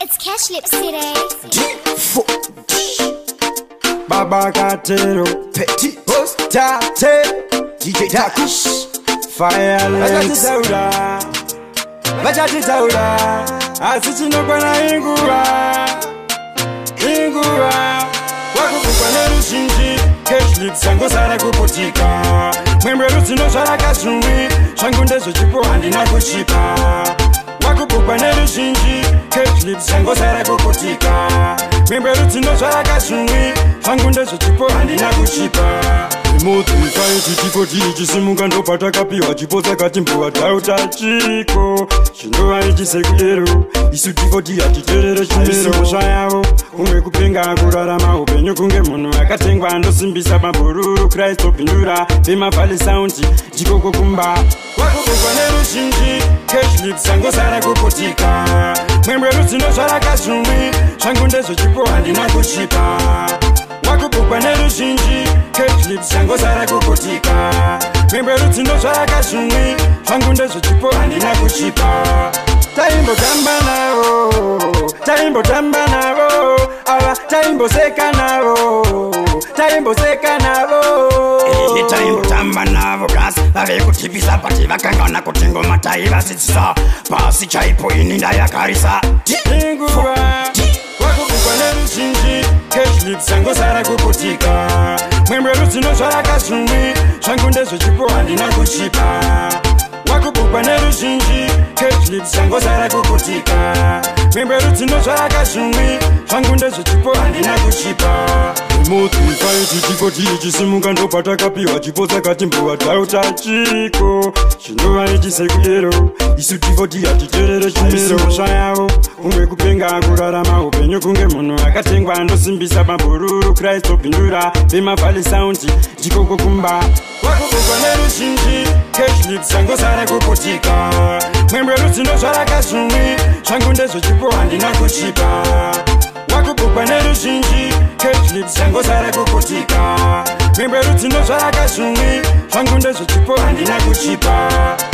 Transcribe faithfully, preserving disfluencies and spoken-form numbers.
It's Cash Lip City. Baba Katero, Petit Postate, D J Takush, Firelink, Sauda, Bajati Sauda, Asitino Kwana Ingura, Ingura, Wakupana Shinji, Cash Lip Sango Sara Kupotika, Member Rutino Sara Kasumi, Shangunde Chipo and Inakushipa, Wakupana Shinji, Cash Lip Sango Sara Kupotika, Member Rutino Sara Kasumi, Shangunde Chipo and Inakushipa. Moto ikai chichiko chichi simukando pataka piwa chipoza katimbuwa tauta chiko Shindo aichi sekuyero Isu tifoti ya chiterere chimero Mosha yao Kunge kupenga kurarama upenyo kunge munu Akatengwa ando simbisa mabururu Christo pindura Pema fali sounds Jiko kukumba Wakukukwa neru shinji Cash Lip Sango Sara kupotika Mwembre rutino shara kasumi Shangunde chipo andina kushipa Wakupukwa neru shinji Cash Lip Sango Sara kupotika Membre rutino shara kasumi Shangunde chipo andina kushipa Taimbo tamba nao Taimbo tamba nao Awa taimbo seka nao Taimbo seka nao Ehe taimbo tamba nao Gas Ave kutipisa pati vakangana kutingo matai vasitisa Pasi chaipo ininda ya karisa Ingura Wakupukwa neru shinji Cash Lip Sango Sara kupotika Mwembre rutino shara kasumi Shangunde chipo andina kushipa Wakupukwa neru shinji Cash Lip Sango Sara kupotika Membre rutino shara kasumi Shangunde chipo andina kushipa Moto ikai chichiko chichi simukando pataka piwa chipoza katimbuwa tauta chiko Shindo aichi sekuyero Isu tifoti ya chiterere chimero Mosha yao Kunge kupenga kurarama upenyo kunge munu Akatengwa ando simbisa mabururu Christo pindura Pema fali sounds Jiko kukumba Wakukukwa neru shinji Cash Lip Sango Sara kupotika Mwembre rutino shara kasumi Shangunde chipo andina kushipa Wakupukwa neru shinji Cash Lip Sango Sara kupotika Membre rutino shara kasumi Shangunde chipo andina kushipa